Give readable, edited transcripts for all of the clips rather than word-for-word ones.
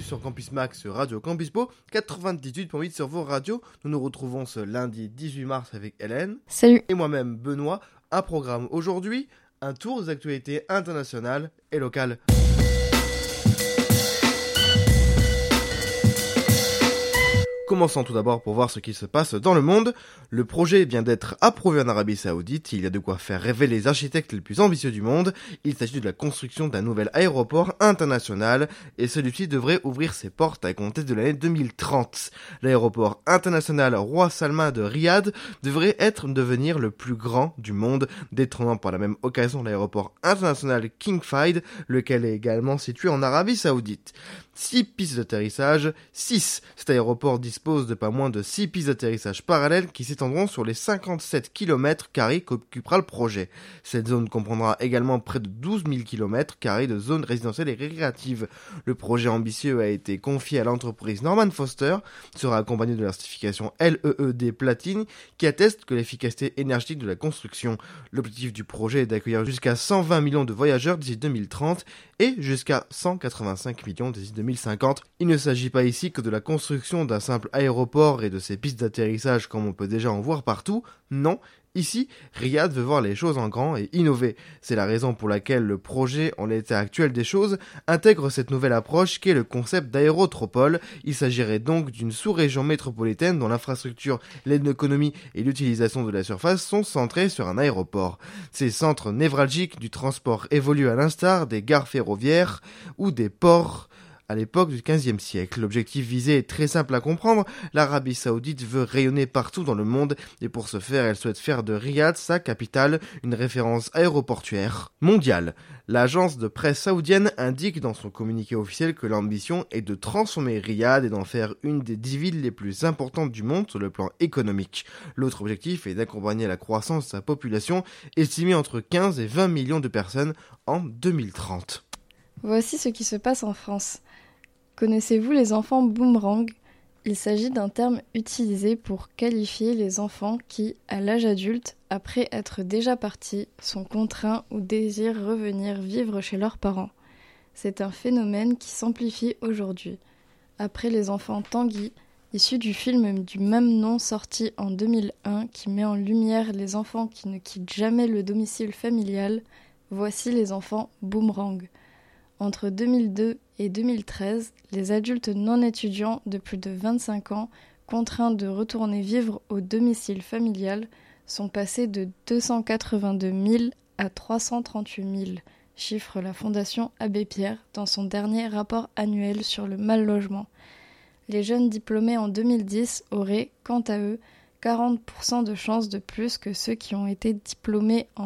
sur Campus Max Radio Campus Po, 98.8 sur vos radios. Nous nous retrouvons ce lundi 18 mars avec Hélène. Salut. Et moi-même Benoît. Un programme aujourd'hui, un tour des actualités internationales et locales. Commençons tout d'abord pour voir ce qui se passe dans le monde. Le projet vient d'être approuvé en Arabie Saoudite. Il y a de quoi faire rêver les architectes les plus ambitieux du monde. Il s'agit de la construction d'un nouvel aéroport international et celui-ci devrait ouvrir ses portes à compter de l'année 2030. L'aéroport international Roi Salman de Riyad devrait devenir le plus grand du monde, détrônant par la même occasion l'aéroport international King Fahd, lequel est également situé en Arabie Saoudite. 6 pistes d'atterrissage, 6. Cet aéroport dispose de pas moins de 6 pistes d'atterrissage parallèles qui s'étendront sur les 57 km² qu'occupera le projet. Cette zone comprendra également près de 12 000 km² de zones résidentielles et récréatives. Le projet ambitieux a été confié à l'entreprise Norman Foster, sera accompagné de la certification LEED Platine qui atteste que l'efficacité énergétique de la construction. L'objectif du projet est d'accueillir jusqu'à 120 millions de voyageurs d'ici 2030 et jusqu'à 185 millions d'ici 2050. Il ne s'agit pas ici que de la construction d'un simple aéroport et de ses pistes d'atterrissage comme on peut déjà en voir partout. Non, ici, Riyad veut voir les choses en grand et innover. C'est la raison pour laquelle le projet, en l'état actuel des choses, intègre cette nouvelle approche qui est le concept d'aérotropole. Il s'agirait donc d'une sous-région métropolitaine dont l'infrastructure, l'économie et l'utilisation de la surface sont centrés sur un aéroport. Ces centres névralgiques du transport évoluent à l'instar des gares ferroviaires ou des ports à l'époque du XVe siècle. L'objectif visé est très simple à comprendre. L'Arabie Saoudite veut rayonner partout dans le monde et pour ce faire, elle souhaite faire de Riyad, sa capitale, une référence aéroportuaire mondiale. L'agence de presse saoudienne indique dans son communiqué officiel que l'ambition est de transformer Riyad et d'en faire une des 10 villes les plus importantes du monde sur le plan économique. L'autre objectif est d'accompagner la croissance de sa population, estimée entre 15 et 20 millions de personnes en 2030. Voici ce qui se passe en France. Connaissez-vous les enfants boomerang ? Il s'agit d'un terme utilisé pour qualifier les enfants qui, à l'âge adulte, après être déjà partis, sont contraints ou désirent revenir vivre chez leurs parents. C'est un phénomène qui s'amplifie aujourd'hui. Après les enfants Tanguy, issus du film du même nom sorti en 2001 qui met en lumière les enfants qui ne quittent jamais le domicile familial, voici les enfants boomerang. Entre 2002 et 2013, les adultes non étudiants de plus de 25 ans contraints de retourner vivre au domicile familial sont passés de 282 000 à 338 000, chiffre la Fondation Abbé Pierre dans son dernier rapport annuel sur le mal-logement. Les jeunes diplômés en 2010 auraient, quant à eux, 40% de chances de plus que ceux qui ont été diplômés en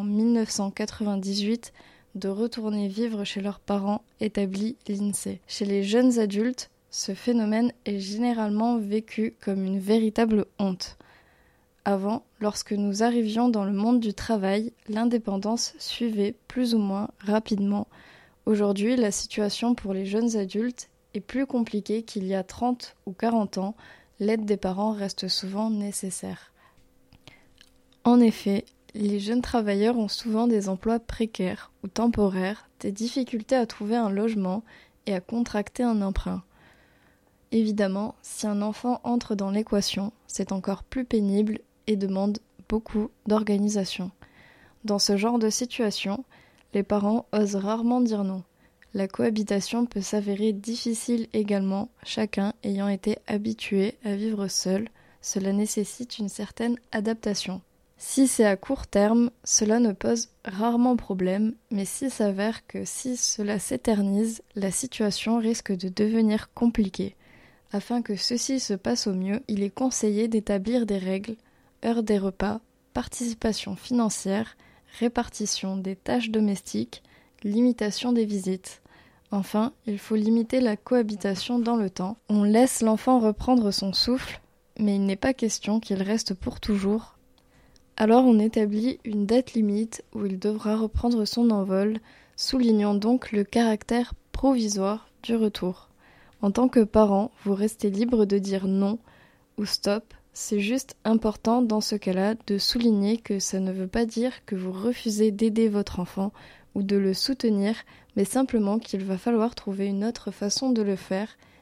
1998 de retourner vivre chez leurs parents, établit l'INSEE. Chez les jeunes adultes, ce phénomène est généralement vécu comme une véritable honte. Avant, lorsque nous arrivions dans le monde du travail, l'indépendance suivait plus ou moins rapidement. Aujourd'hui, la situation pour les jeunes adultes est plus compliquée qu'il y a 30 ou 40 ans. L'aide des parents reste souvent nécessaire. En effet, les jeunes travailleurs ont souvent des emplois précaires ou temporaires, des difficultés à trouver un logement et à contracter un emprunt. Évidemment, si un enfant entre dans l'équation, c'est encore plus pénible et demande beaucoup d'organisation. Dans ce genre de situation, les parents osent rarement dire non. La cohabitation peut s'avérer difficile également, chacun ayant été habitué à vivre seul. Cela nécessite une certaine adaptation. Si c'est à court terme, cela ne pose rarement problème, mais s'il s'avère que si cela s'éternise, la situation risque de devenir compliquée. Afin que ceci se passe au mieux, il est conseillé d'établir des règles, heure des repas, participation financière, répartition des tâches domestiques, limitation des visites. Enfin, il faut limiter la cohabitation dans le temps. On laisse l'enfant reprendre son souffle, mais il n'est pas question qu'il reste pour toujours. Alors on établit une date limite où il devra reprendre son envol, soulignant donc le caractère provisoire du retour. En tant que parent, vous restez libre de dire non ou stop. C'est juste important dans ce cas-là de souligner que ça ne veut pas dire que vous refusez d'aider votre enfant ou de le soutenir, mais simplement qu'il va falloir trouver une autre façon de le faire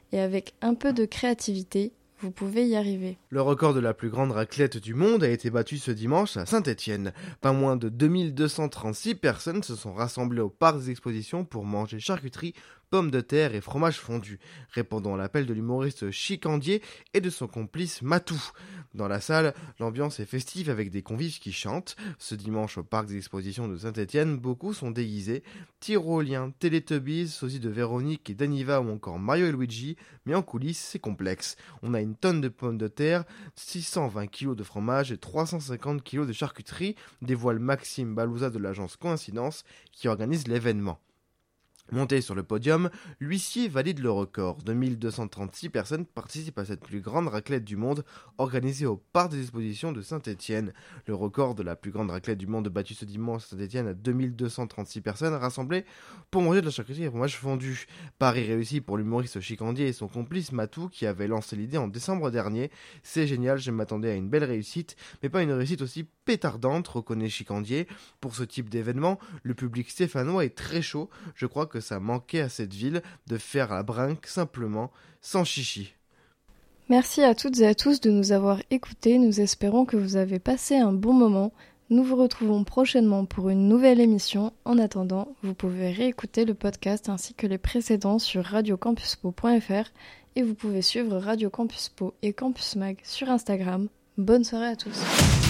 et avec un peu de créativité, vous pouvez y arriver. Le record de la plus grande raclette du monde a été battu ce dimanche à Saint-Étienne. Pas moins de 2236 personnes se sont rassemblées au parc des expositions pour manger charcuterie, pommes de terre et fromage fondu, répondant à l'appel de l'humoriste Chicandier et de son complice Matou. Dans la salle, l'ambiance est festive avec des convives qui chantent. Ce dimanche au parc des expositions de Saint-Étienne, beaucoup sont déguisés. Tyroliens, Teletubbies, sosie de Véronique et d'Aniva ou encore Mario et Luigi, mais en coulisses c'est complexe. On a une tonne de pommes de terre, 620 kg de fromage et 350 kg de charcuterie, dévoile Maxime Balouza de l'agence Coïncidence qui organise l'événement. Monté sur le podium, l'huissier valide le record. 2236 personnes participent à cette plus grande raclette du monde organisée au parc des expositions de Saint-Étienne. Le record de la plus grande raclette du monde battu ce dimanche à Saint-Étienne à 2236 personnes rassemblées pour manger de la charcuterie et fromage fondu. Pari réussi pour l'humoriste Chicandier et son complice Matou qui avait lancé l'idée en décembre dernier. C'est génial, je m'attendais à une belle réussite, mais pas une réussite aussi pétardante, reconnaît Chicandier. Pour ce type d'événement, le public stéphanois est très chaud. Je crois que ça manquait à cette ville de faire la brinque simplement, sans chichi. Merci à toutes et à tous de nous avoir écoutés. Nous espérons que vous avez passé un bon moment. Nous vous retrouvons prochainement pour une nouvelle émission. En attendant, vous pouvez réécouter le podcast ainsi que les précédents sur radiocampuspo.fr et vous pouvez suivre Radio Campus Po et Campus Mag sur Instagram. Bonne soirée à tous.